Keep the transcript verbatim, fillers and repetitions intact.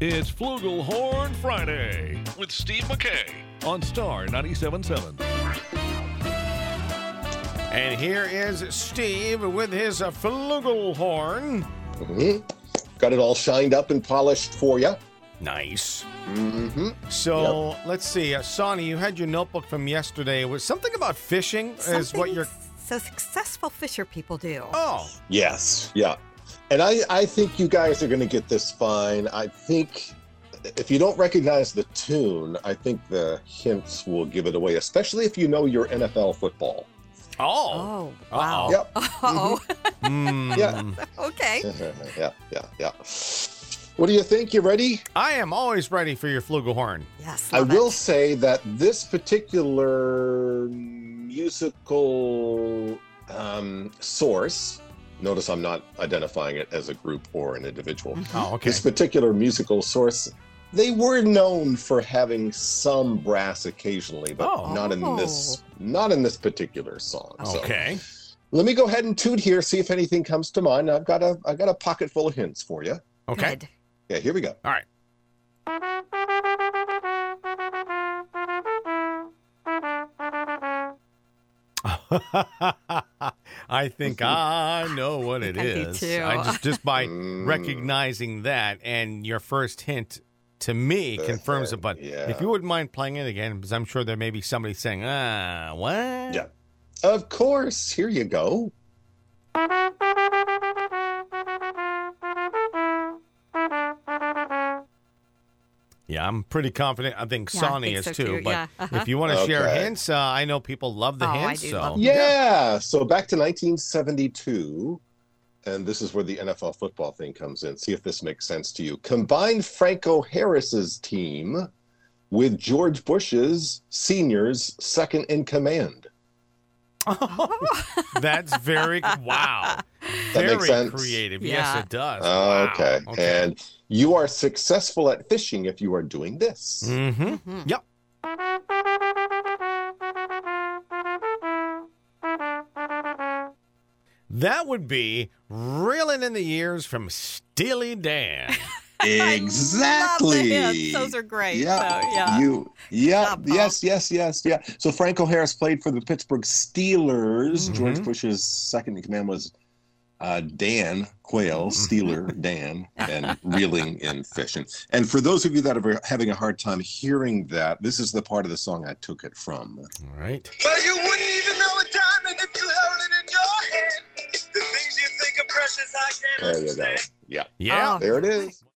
It's Flugelhorn Friday with Steve McKay on Star ninety-seven point seven. And here is Steve with his uh, flugelhorn. Mm-hmm. Got it all shined up and polished for you. Nice. Mm-hmm. So Yep. let's see, uh, Sonny, you had your notebook from yesterday. It was something about fishing. Is Something what you're. so successful fisher people do. Oh, Yes, yeah. And I, I think you guys are going to get this fine. I think if you don't recognize the tune, I think the hints will give it away, especially if you know your N F L football. oh, Oh, wow. Yep. Oh, Mm. Yeah. okay. yeah, yeah, yeah. What do you think? You ready? I am always ready for your flugelhorn. Yes, I love will it. say that this particular musical um, source, notice I'm not identifying it as a group or an individual. Oh, okay. This particular musical source, they were known for having some brass occasionally, but Oh. not in this not in this particular song. So Okay. let me go ahead and toot here, see if anything comes to mind. I've got a I've got a pocket full of hints for you. Okay. Good. Yeah, here we go. All right. I think I know what it I do is. too. I just just by Mm. recognizing that and your first hint to me The confirms it. hint, But yeah. if you wouldn't mind playing it again, because I'm sure there may be somebody saying, "Ah, what?" Yeah. Of course. Here you go. Yeah, I'm pretty confident. I think Yeah, I Sonny think is so too. too, But yeah, uh-huh. if you want to share Okay. hints, uh, I know people love the Oh, I hints. do so love Yeah. So back to nineteen seventy-two, and this is where the N F L football thing comes in. See if this makes sense to you. Combine Franco Harris's team with George Bush's senior's second in command. that's very wow. That Very makes sense. creative. Yeah. Yes, it does. Wow. Okay. And you are successful at fishing if you are doing this. Mm-hmm. Mhm. Yep. That would be reeling in the years from Steely Dan. Exactly. Love the hits. Those are great. Yeah. So, yeah. You. Yeah. Job, Paul. yes. Yes. Yes. Yeah. So Franco Harris played for the Pittsburgh Steelers. Mhm. George Bush's second in command was uh, Dan Quayle, Steeler Dan, and reeling in fishing. And for those of you that are having a hard time hearing that, this is the part of the song I took it from. All right. Well, you wouldn't even know a diamond if you held it in your hand. The things you think are precious, I can't There you go. understand. Yeah. Yeah. Oh. There it is.